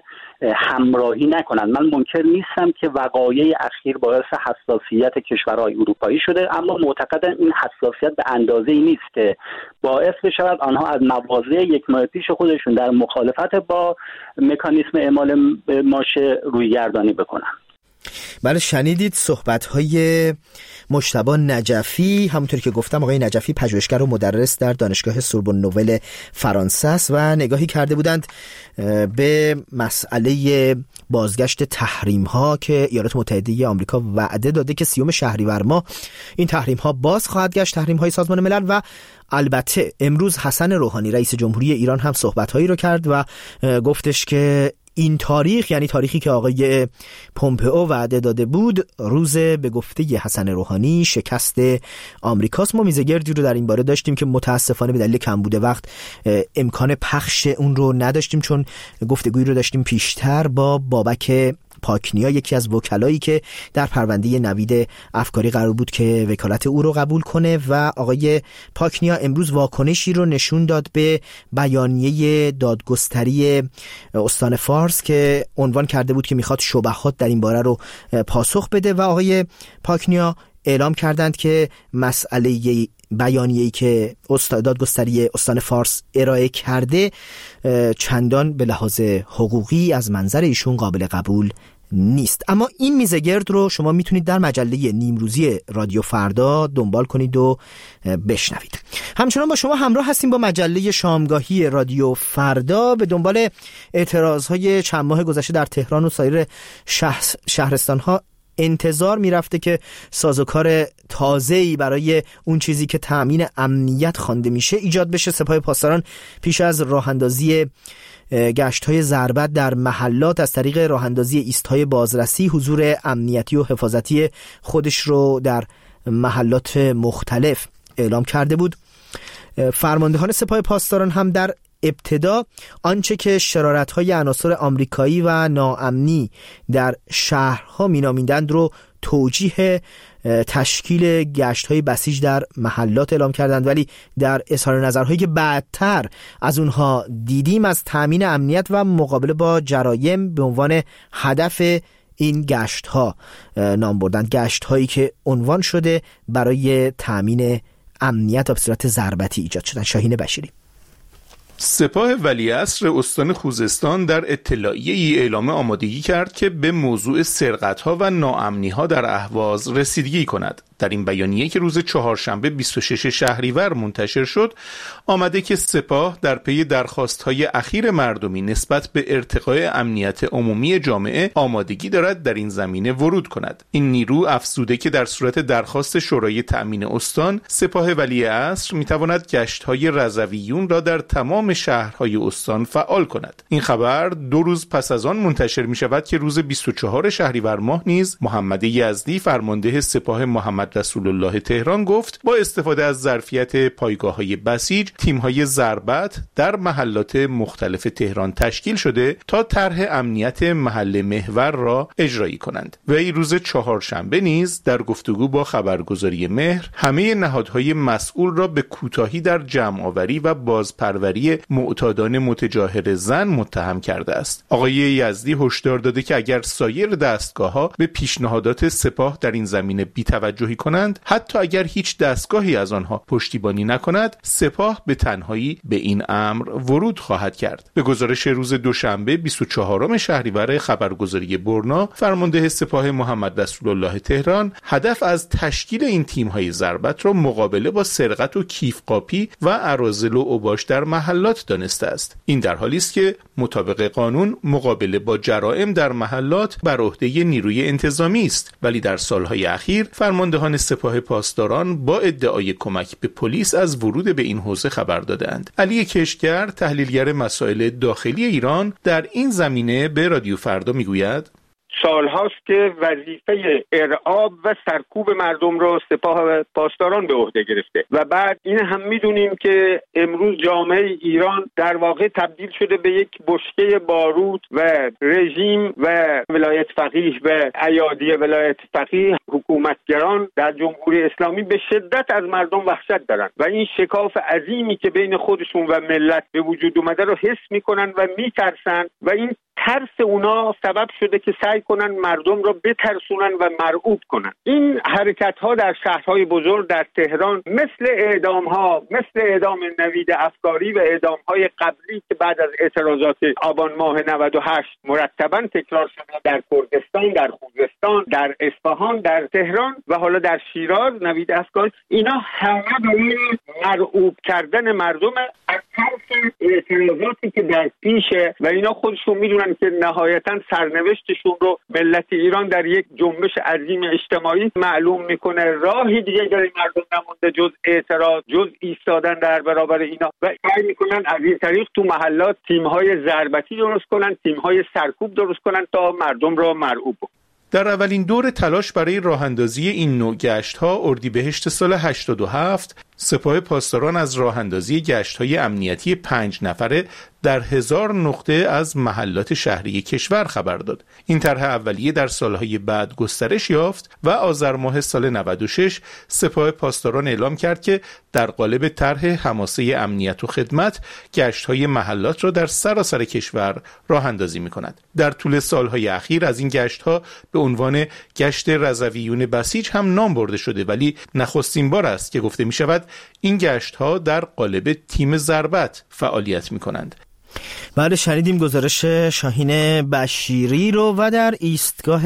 همراهی نکنند. من منکر نیستم که وقایع اخیر باعث حساسیت کشورهای اروپایی شده، اما معتقدم این حساسیت به اندازه‌ای نیست که باعث بشود آنها از مواضع یک ماه پیش خودشون در مخالفت با مکانیزم اعمال ماشه رویگردانی بکنن. بله، شنیدید صحبت‌های مجتبی نجفی. همونطور که گفتم آقای نجفی پژوهشگر و مدرس در دانشگاه سوربن نوول فرانسه است و نگاهی کرده بودند به مسئله بازگشت تحریم‌ها که ایالات متحده آمریکا وعده داده که سیوم شهریور ماه این تحریم‌ها باز خواهد گشت، تحریم‌های سازمان ملل. و البته امروز حسن روحانی رئیس جمهوری ایران هم صحبت‌هایی رو کرد و گفتش که این تاریخ، یعنی تاریخی که آقای پومپئو وعده داده بود، روز به گفته حسن روحانی شکست آمریکاست. ما میزگردی رو در این باره داشتیم که متاسفانه به دلیل کمبود وقت امکان پخش اون رو نداشتیم، چون گفتگویی رو داشتیم پیشتر با بابک پاکنیا، یکی از وکلایی که در پرونده نوید افکاری قرار بود که وکالت او رو قبول کنه. و آقای پاکنیا امروز واکنشی رو نشون داد به بیانیه دادگستری استان فارس که عنوان کرده بود که میخواد شبهات در این باره رو پاسخ بده. و آقای پاکنیا اعلام کردند که مسئله بیانیه‌ای که دادگستری استان فارس ارائه کرده چندان به لحاظ حقوقی از منظر ایشون قابل قبول نیست. اما این میزگرد رو شما میتونید در مجله نیمروزی رادیو فردا دنبال کنید و بشنوید. همچنان با شما همراه هستیم با مجله شامگاهی رادیو فردا. به دنبال اعتراضهای چند ماه گذشته در تهران و سایر شهر شهرستان‌ها انتظار میرفته که سازوکار تازه‌ای برای اون چیزی که تأمین امنیت خوانده میشه ایجاد بشه. سپاه پاسداران پیش از راه اندازی گشت‌های ضربت در محلات از طریق راه اندازی ایست‌های بازرسی حضور امنیتی و حفاظتی خودش رو در محلات مختلف اعلام کرده بود. فرماندهان سپاه پاسداران هم در ابتدا آنچه که شرارت‌های عناصر آمریکایی و ناامنی در شهرها مینامیدند رو توجیه تشکیل گشت‌های بسیج در محلات اعلام کردند، ولی در اظهار نظرهایی که بعدتر از اونها دیدیم از تامین امنیت و مقابله با جرایم به عنوان هدف این گشت ها نام بردند، گشت هایی که عنوان شده برای تامین امنیت و به صورت ضربتی ایجاد شدن. شاهین بشیری. سپاه ولیعصر استان خوزستان در اطلاعیه‌ای اعلام آمادگی کرد که به موضوع سرقت‌ها و ناامنی‌ها در اهواز رسیدگی کند. در این بیانیه که روز چهارشنبه بیست و شش شهریور منتشر شد، آمده که سپاه در پی درخواست‌های اخیر مردمی نسبت به ارتقای امنیت عمومی جامعه آمادگی دارد در این زمینه ورود کند. این نیرو افزوده که در صورت درخواست شورای تأمین استان، سپاه ولیعصر می‌تواند گشت‌های رضویون را در تمام شهرهای استان فعال کند. این خبر دو روز پس از آن منتشر می‌شود که روز بیست و چهارم شهریور ماه نیز محمد یزدی فرمانده سپاه محمد رسول الله تهران گفت با استفاده از ظرفیت پایگاه‌های بسیج، تیم‌های ضربت در محلات مختلف تهران تشکیل شده تا طرح امنیت محل محور را اجرایی کنند. و این روز چهارشنبه نیز در گفتگو با خبرگزاری مهر، همه نهادهای مسئول را به کوتاهی در جمع‌آوری و بازپروری معتادان متجاهر زن متهم کرده است. آقای یزدی هشدار داده که اگر سایر دستگاه‌ها به پیشنهادات سپاه در این زمینه بی‌توجهی کنند، حتی اگر هیچ دستگاهی از آنها پشتیبانی نکند، سپاه به تنهایی به این امر ورود خواهد کرد. به گزارش روز دوشنبه بیست و چهارم شهریور خبرگزاری برنا، فرمانده سپاه محمد رسول الله تهران هدف از تشکیل این تیم‌های ضربت را مقابله با سرقت و کیفقاپی و اراذل و اوباش در محلات دانسته است. این در حالی است که مطابق قانون مقابله با جرائم در محلات بر عهده نیروی انتظامی است، ولی در سالهای اخیر فرماندهان سپاه پاسداران با ادعای کمک به پلیس از ورود به این حوزه خبر دادند. علی کشگر، تحلیلگر مسائل داخلی ایران، در این زمینه به رادیو فردا میگوید سال هاست که وظیفه ارعاب و سرکوب مردم رو سپاه پاسداران به عهده گرفته و بعد این هم میدونیم که امروز جامعه ایران در واقع تبدیل شده به یک بشکه باروت و رژیم و ولایت فقیه و ایادی ولایت فقیه، حکومتگران در جمهوری اسلامی به شدت از مردم وحشت دارن و این شکاف عظیمی که بین خودشون و ملت به وجود اومده رو حس میکنن و میترسن و این ترس اونا سبب شده که سعی کنن مردم را بترسونن و مرعوب کنن. این حرکت ها در شهرهای بزرگ در تهران مثل اعدام ها، مثل اعدام نوید افکاری و اعدام های قبلی که بعد از اعتراضات آبان ماه نود و هشت مرتبا تکرار شده در کردستان، در خوزستان، در اصفهان، در تهران و حالا در شیراز، نوید افکاری، اینا همه برای مرعوب کردن مردم از طرف اعتراضاتی که در پیشه و اینا خودشون میدونن که نهایتا سرنوشتشون رو ملت ایران در یک جنبش عظیم اجتماعی معلوم میکنه. راهی دیگه برای مردم نمونده جز اعتراض، جز ایستادن در برابر اینا و سعی میکنن از این طریق تو محلات تیم‌های ضربتی درست کنن، تیم‌های سرکوب درست کنن تا مردم رو مرعوب کنن. در اولین دور تلاش برای راه‌اندازی این نوع گشت‌ها اردیبهشت سال هشتاد و هفت، سپاه پاسداران از راه‌اندازی گشت‌های امنیتی پنج نفره در هزار نقطه از محلات شهری کشور خبر داد. این طرح اولیه در سالهای بعد گسترش یافت و آذر ماه سال نود و شش سپاه پاسداران اعلام کرد که در قالب طرح حماسه امنیت و خدمت گشت‌های محلات را در سراسر کشور راه اندازی می‌کند. در طول سالهای اخیر از این گشت‌ها به عنوان گشت رضویون بسیج هم نام برده شده، ولی نخستین بار است که گفته می‌شود این گشت‌ها در قالب تیم ضربت فعالیت می‌کنند. بله، شنیدیم گزارش شاهین بشیری رو و در ایستگاه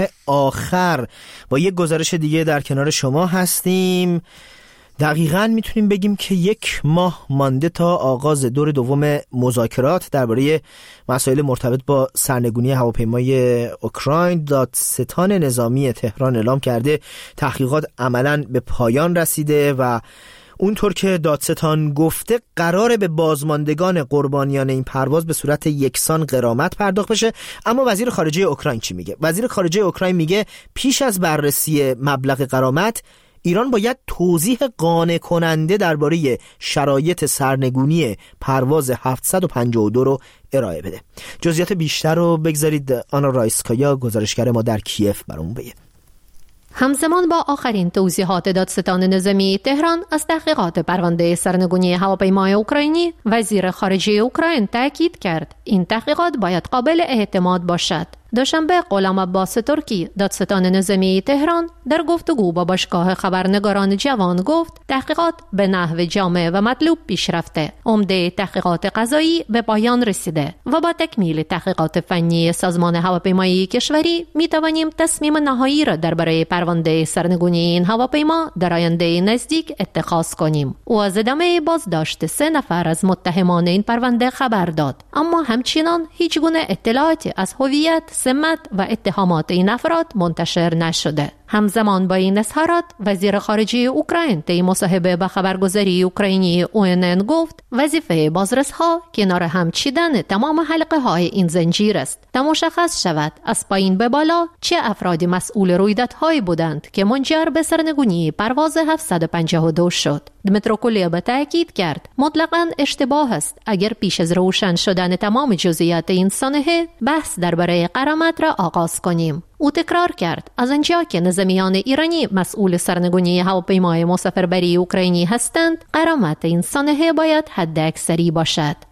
آخر با یک گزارش دیگه در کنار شما هستیم. دقیقاً میتونیم بگیم که یک ماه مانده تا آغاز دور دوم مذاکرات درباره مسائل مرتبط با سرنگونی هواپیمای اوکراین. دادستان نظامی تهران اعلام کرده تحقیقات عملاً به پایان رسیده و اونطور که دادستان گفته قراره به بازماندگان قربانیان این پرواز به صورت یکسان غرامت پرداخت بشه. اما وزیر خارجه اوکراین چی میگه؟ وزیر خارجه اوکراین میگه پیش از بررسی مبلغ غرامت ایران باید توضیح قانع کننده درباره شرایط سرنگونی پرواز هفتصد و پنجاه و دو رو ارائه بده. جزئیات بیشتر رو بگذارید آنا رایسکایا گزارشگر ما در کیف برامون بگه. همزمان با آخرین توضیحات دادستان نظامی تهران از تحقیقات پرونده سرنگونی هواپیمای اوکراینی، وزیر خارجه اوکراین تاکید کرد این تحقیقات باید قابل اعتماد باشد. دوشنبه غلام عباس ترکی، دادستان نظامی تهران، در گفتگو با باشگاه خبرنگاران جوان گفت تحقیقات به نحو جامع و مطلوب پیش رفته. عمده تحقیقات قضایی به پایان رسیده و با تکمیل تحقیقات فنی سازمان هواپیمایی کشوری می توانیم تصمیم نهایی را درباره پرونده سرنگونی این هواپیما در آینده نزدیک اتخاذ کنیم. او از ادامه بازداشت سه نفر از متهمان این پرونده خبر داد، اما همچنان هیچ گونه اطلاعاتی از هویت، سمت و اتهامات این افراد منتشر نشده. همزمان با این اظهارات، وزیر خارجه اوکراین طی مصاحبه با خبرگزاری اوکراینی او ان ان گفت وظیفه بازرس‌ها کنار هم چیدن تمام حلقه های این زنجیر است تا مشخص شود از پایین به بالا چه افرادی مسئول رویدادهایی بودند که منجر به سرنگونی پرواز هفتصد و پنجاه و دو شد. دمیترو کلیبا تاکید کرد مطلقاً اشتباه است اگر پیش از روشن شدن تمام جزئیات این سانحه بحث درباره غرامت را آغاز کنیم. او تکرار کرد از آنجا که نظامیان ایرانی مسئول سرنگونی هواپیمای مسافربری اوکراینی هستند، غرامت این سانحه باید حداکثری باشد.